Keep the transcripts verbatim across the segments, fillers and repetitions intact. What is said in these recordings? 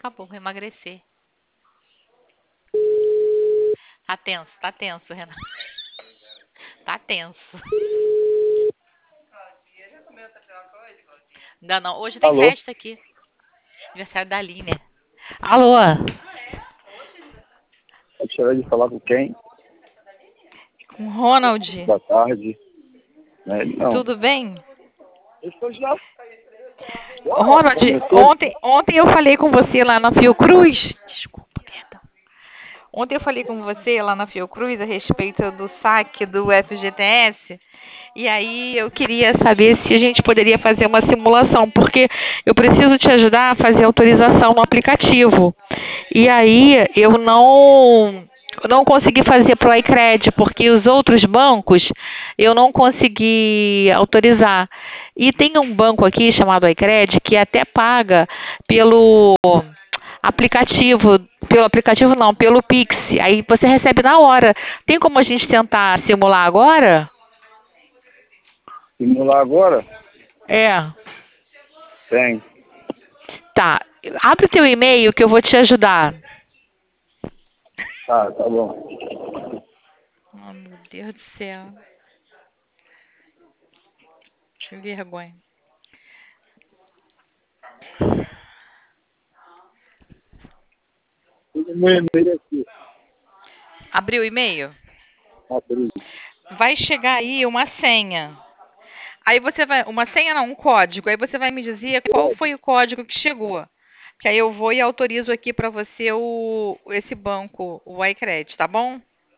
Acabou, vou emagrecer. Tá tenso, tá tenso, Renato. Tá tenso. Ainda não. Hoje tem Alô? festa aqui. Aniversário da Aline. Alô? Gostaria de falar com quem? Com Ronald. Boa tarde. Né? Não. Tudo bem? Estou já. Ronald, Começou? ontem, ontem eu falei com você lá na Fiocruz. Desculpa, perdão. Ontem eu falei com você lá na Fiocruz a respeito do saque do F G T S. E aí eu queria saber se a gente poderia fazer uma simulação, porque eu preciso te ajudar a fazer autorização no aplicativo. E aí eu não eu não consegui fazer para o iCred, porque os outros bancos eu não consegui autorizar. E tem um banco aqui chamado iCred que até paga pelo aplicativo, pelo aplicativo não, pelo Pix. Aí você recebe na hora. Tem como a gente tentar simular agora? Simular agora? É. Tem. Tá. Abre o teu e-mail que eu vou te ajudar. Tá, tá bom. Oh, meu Deus do céu. Que vergonha. Tudo meu e-mail aqui. Abriu o e-mail? Abri. Vai chegar aí uma senha. Aí você vai, uma senha não, um código. Aí você vai me dizer qual foi o código que chegou. Que aí eu vou e autorizo aqui para você o esse banco, o iCred, tá bom?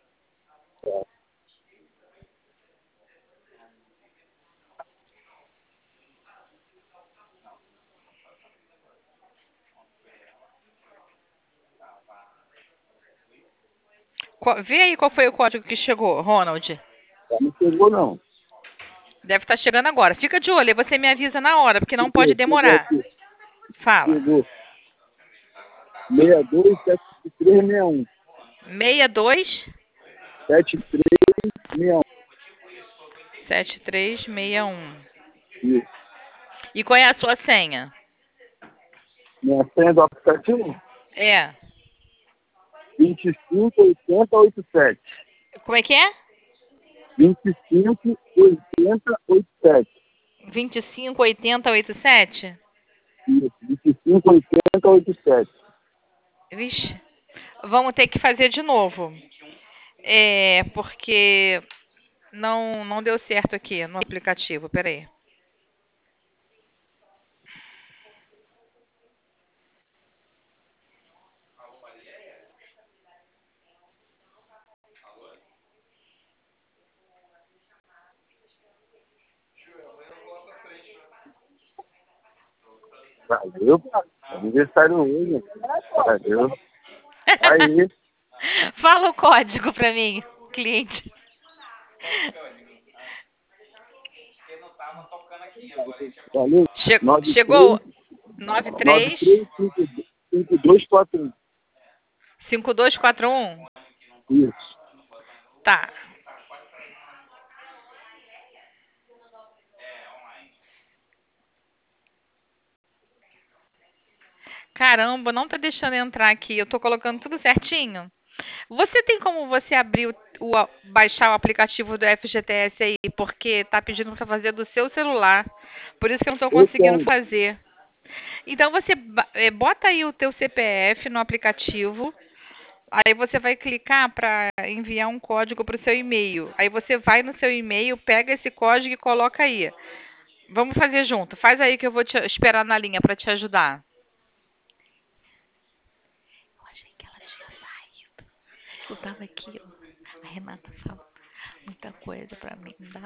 Co- Vê aí qual foi o código que chegou, Ronald. Já não chegou, não. Deve estar chegando agora. Fica de olho, aí você me avisa na hora, porque não pode Chegou, chegou demorar. aqui. Fala. Chegou. seis dois sete três seis um. seis dois sete três seis um. sete três seis um. Isso. E qual é a sua senha? Minha senha do aplicativo? É. vinte e cinco oitenta oitenta e sete. Como é que é? vinte e cinco oitenta oitenta e sete. vinte e cinco oitenta oitenta e sete? Isso. vinte e cinco oitenta oitenta e sete. Vixe. Vamos ter que fazer de novo. É, porque não não deu certo aqui no aplicativo. Peraí. Valeu, cara. Aniversário hoje. Valeu. Aí, Fala o código para mim, cliente. valeu. Che- nove chegou três nove nove três três cinco cinco dois quatro um. cinco dois quatro um. Isso. Tá. Caramba, não tá deixando entrar aqui. Eu tô colocando tudo certinho. Você tem como você abrir o, o- baixar o aplicativo do F G T S aí, porque tá pedindo para fazer do seu celular. Por isso que eu não tô Eu conseguindo tenho. fazer. Então você ba- eh, bota aí o teu C P F no aplicativo. Aí você vai clicar para enviar um código para o seu e-mail. Aí você vai no seu e-mail, pega esse código e coloca aí. Vamos fazer junto. Faz aí que eu vou te esperar na linha para te ajudar. Eu achei que ela tinha saído. Eu tava aqui, ó. A Renata falou muita coisa pra mim. Dá.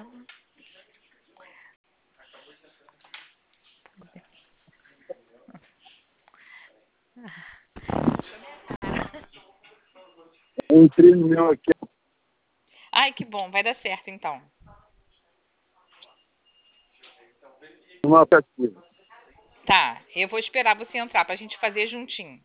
Eu entrei no meu aqui. Ai, que bom. Vai dar certo, então. No aplicativo. Tá. Eu vou esperar você entrar pra gente fazer juntinho.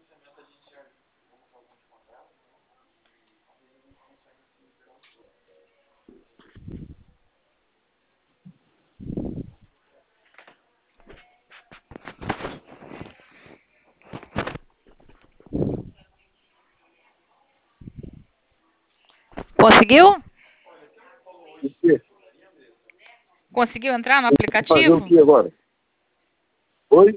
Conseguiu? O quê? Conseguiu entrar no Tem que fazer o aplicativo? que agora? Oi?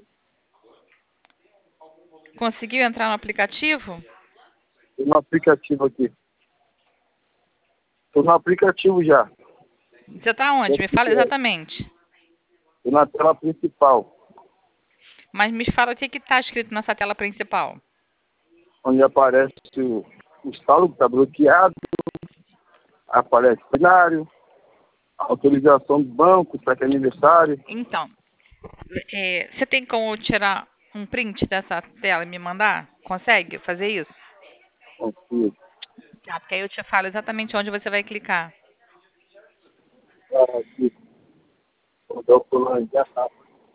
Conseguiu entrar no aplicativo? Tô no aplicativo aqui. Tô no aplicativo já. Você está onde? Me fala exatamente. Tô na tela principal, Mas me fala o que está escrito nessa tela principal. onde aparece o, o saldo que está bloqueado, aparece o cenário, autorização do banco, saque aniversário. Então, é, você tem como tirar um print dessa tela e me mandar? Consegue fazer isso? Consigo. Tá, porque aí eu te falo exatamente onde você vai clicar. Ah, aqui. O documento já tá.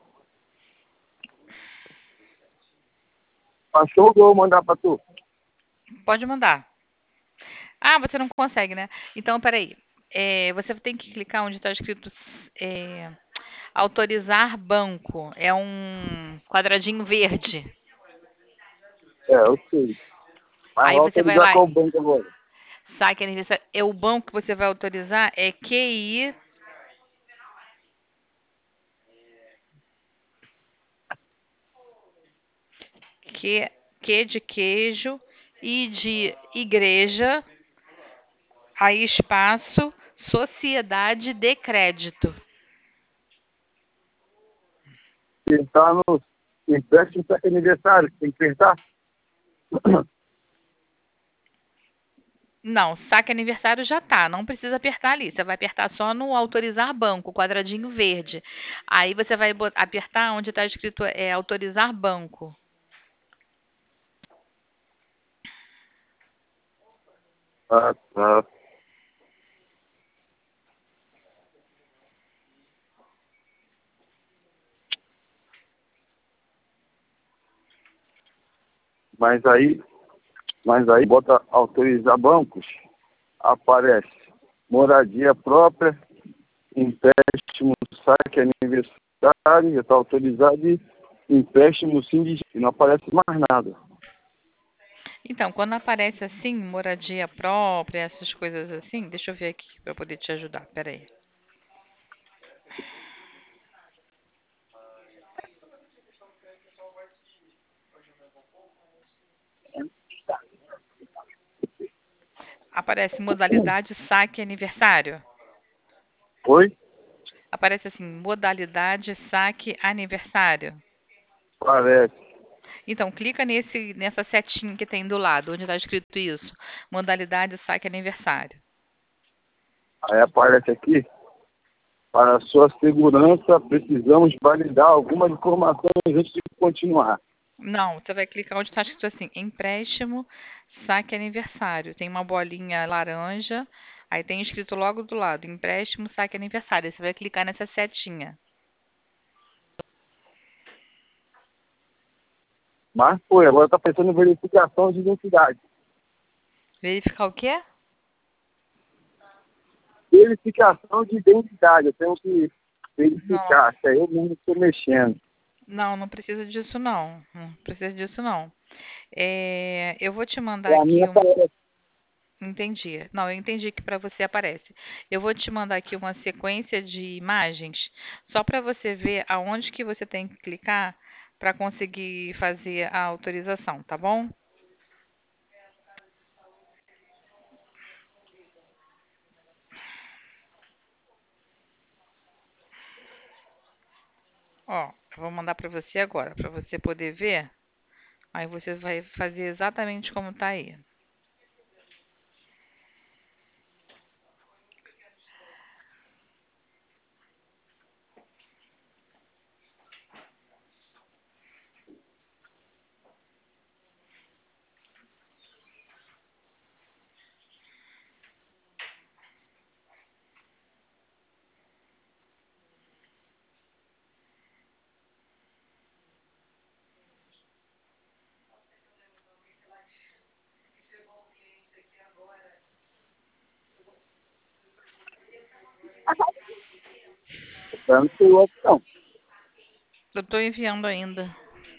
Passou ou vou mandar para tu? Pode mandar. Ah, você não consegue, né? Então, peraí. É, você tem que clicar onde está escrito é, autorizar banco. É um quadradinho verde. É, eu sei. Mas Aí vou você vai autorizar lá, qual banco agora? saque aniversário. É o banco que você vai autorizar é Q I, Q, Q de queijo, I de igreja, aí espaço, sociedade de crédito. Apertar no empréstimo saque aniversário, tem que apertar? Não, saque aniversário já tá, não precisa apertar ali. Você vai apertar só no autorizar banco, quadradinho verde. Aí você vai bot- apertar onde está escrito é, autorizar banco. Ah, tá. Mas aí, mas aí bota autorizar bancos, aparece moradia própria, empréstimo, saque aniversário, já está autorizado e empréstimo sim, e não aparece mais nada. Então, quando aparece assim, moradia própria, essas coisas assim, deixa eu ver aqui para poder te ajudar. Peraí. Aparece modalidade saque aniversário. Oi? Aparece assim, modalidade saque aniversário. Aparece. Então, clica nesse, nessa setinha que tem do lado, onde está escrito isso. Modalidade saque aniversário. Aí aparece aqui, para sua segurança, precisamos validar algumas informações antes de continuar. Não, você vai clicar onde está escrito assim, empréstimo saque aniversário. Tem uma bolinha laranja, aí tem escrito logo do lado, empréstimo saque aniversário. Aí você vai clicar nessa setinha. Mas foi, agora está pensando em verificação de identidade. Verificar o quê? Verificação de identidade, eu tenho que Não, verificar, que aí eu mesmo estou mexendo. não, não precisa disso não. Não precisa disso não. É, eu vou te mandar Para mim aqui um. aparece. Entendi. Não, eu entendi que para você aparece. Eu vou te mandar aqui uma sequência de imagens, só para você ver aonde que você tem que clicar para conseguir fazer a autorização, tá bom? Ó, eu vou mandar para você agora, para você poder ver. Aí você vai fazer exatamente como tá aí. Eu não sei outro, não. Eu tô enviando ainda.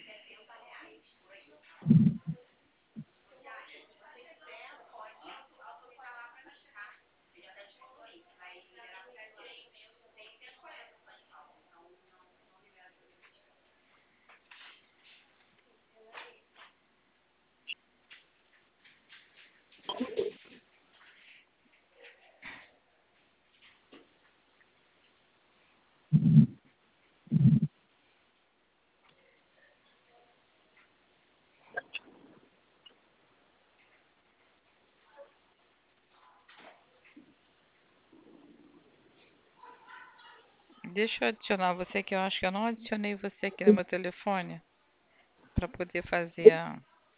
Deixa eu adicionar você, que eu acho que eu não adicionei você aqui no meu telefone para poder fazer a...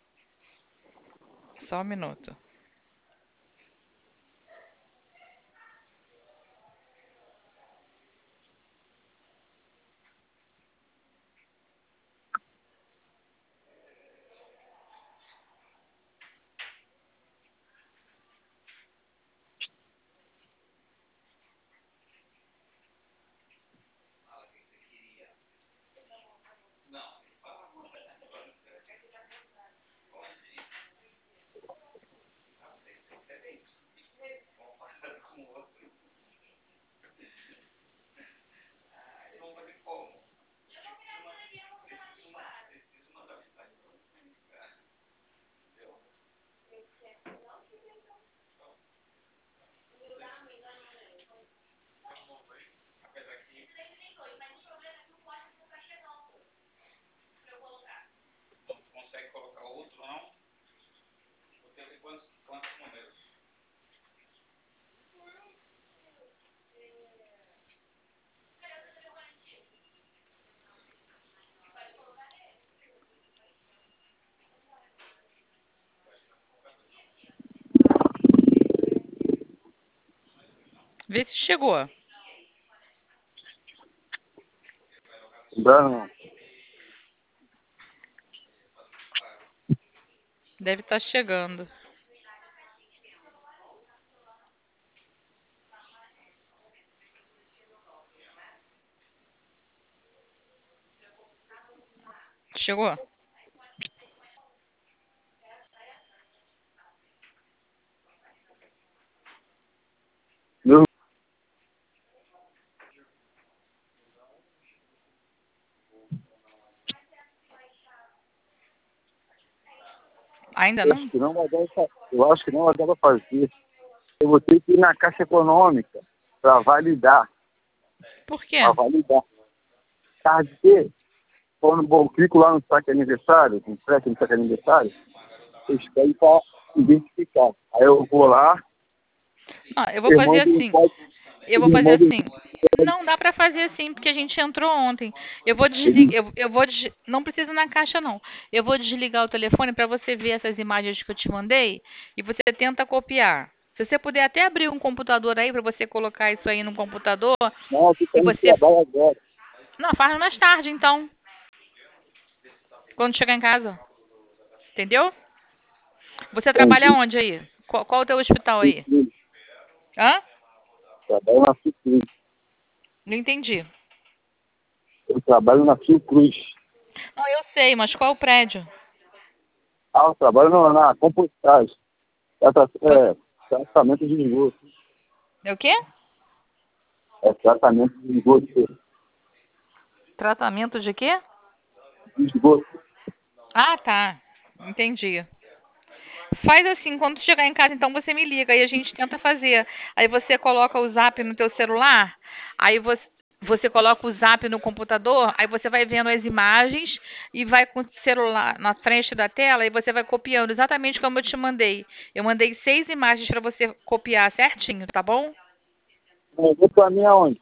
Só um minuto. Vê se chegou. Não. Deve estar chegando. Chegou? Não. Ainda Eu acho não? que não vai dar pra, eu acho que não vai dar pra fazer. Eu vou ter que ir na Caixa Econômica para validar. Por quê? Para validar. Tarde que, quando eu clico lá no saque aniversário, no frete no saque aniversário, eles pedem para identificar. Aí eu vou lá, Não, eu vou eu fazer mando um assim. código, Eu vou eu fazer mando um assim. Não dá pra fazer assim, porque a gente entrou ontem. Eu vou ele, desligar, eu, eu vou des... não precisa ir na caixa não. Eu vou desligar o telefone pra você ver essas imagens que eu te mandei e você tenta copiar. Se você puder até abrir um computador aí pra você colocar isso aí no computador não, que e está no você trabalho agora. não, faz mais tarde então, quando chegar em casa. Entendeu? Você trabalha Entendi. onde aí? Qual, qual é o teu hospital aí? Fiocruz, Hã? trabalho na Fiocruz. Não entendi. Eu trabalho na Fiocruz. Não, eu sei, mas qual é o prédio? Ah, eu trabalho na, na compostagem. Trata- Vo- É, tratamento de esgoto. É o quê? É tratamento de esgoto. Tratamento de quê? De esgoto. Ah, tá. Entendi. Faz assim, quando chegar em casa, então você me liga, aí a gente tenta fazer. Aí você coloca o zap no teu celular, aí você, você coloca o zap no computador, aí você vai vendo as imagens e vai com o celular na frente da tela e você vai copiando exatamente como eu te mandei. Eu mandei seis imagens para você copiar certinho, tá bom? Mandou para mim aonde?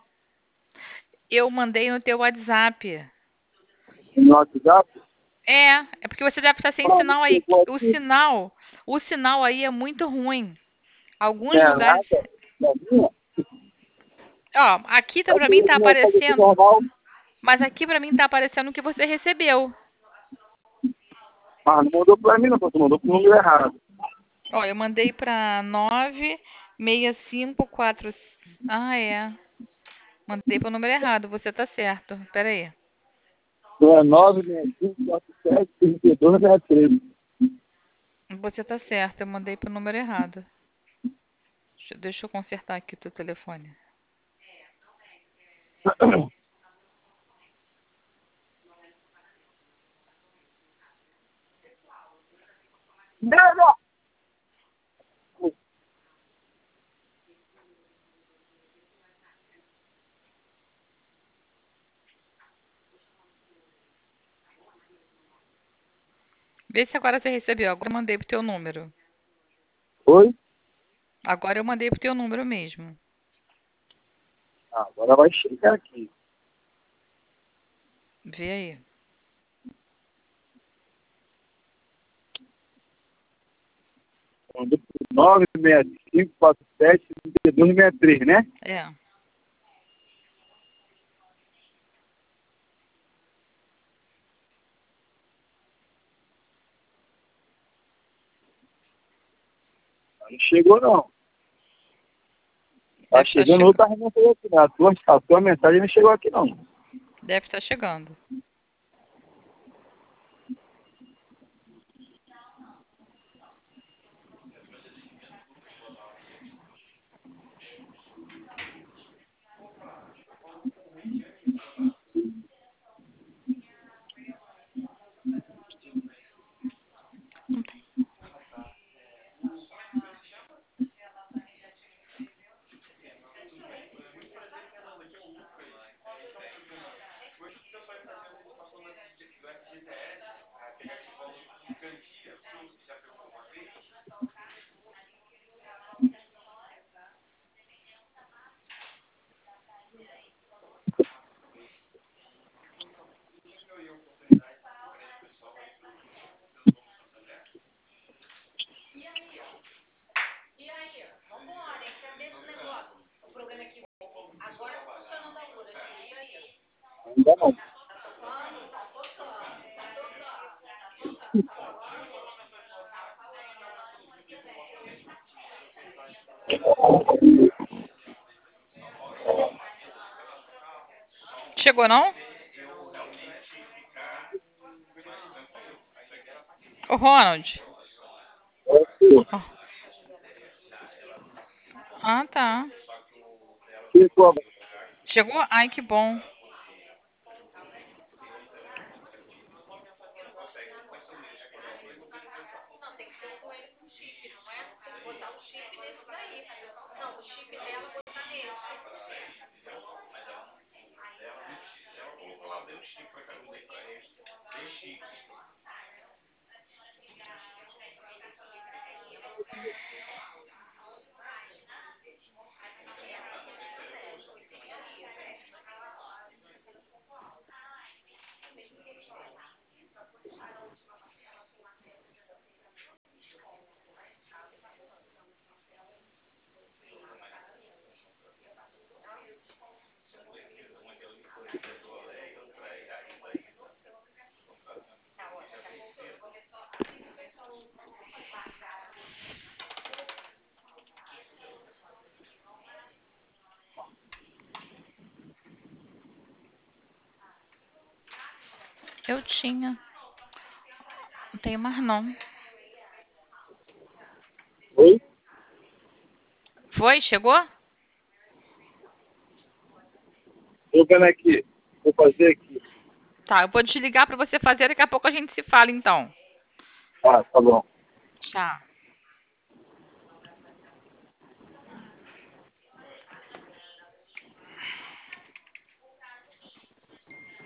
Eu mandei no teu WhatsApp. No WhatsApp? É, é porque você deve estar sem Não, não sinal aí. chegou O aqui. sinal, o sinal aí é muito ruim. Não Alguns é lugares. nada. Não é minha. Ó, aqui tá É pra mim tá minha coisa aqui aparecendo, normal. mas aqui pra mim tá aparecendo que você recebeu. Mas não mandou para mim, não. Você mandou para o número errado. Ó, eu mandei pra nove seis cinco quatro. Ah, é. Mandei pro número errado, você tá certo. Pera aí. Então é nove seis cinco quatro sete três dois seis três. Você tá certo, eu mandei pro número errado. Deixa, deixa eu consertar aqui o teu telefone. Não, Vê se agora você recebeu. Agora eu mandei pro teu número. Oi? Agora eu mandei pro teu número mesmo. Ah, agora vai chegar aqui. Vê aí. nove seis cinco quatro sete três dois seis três, né? É. Não chegou, não. Tá Deve estar chegando chegando. outra mensagem aqui. A tua, a tua mensagem não chegou aqui, não. Deve estar chegando. Não tem. Ainda não. Chegou não? Ô, Ronald. Oh. Ah, tá. Chegou. Chegou? Ai, que bom. Eu tinha. Não tenho mais não. Oi? Foi? Chegou? Tô vendo aqui. Vou fazer aqui. Tá, eu vou te ligar pra você fazer. Daqui a pouco a gente se fala, então. Ah, tá bom. Tchau.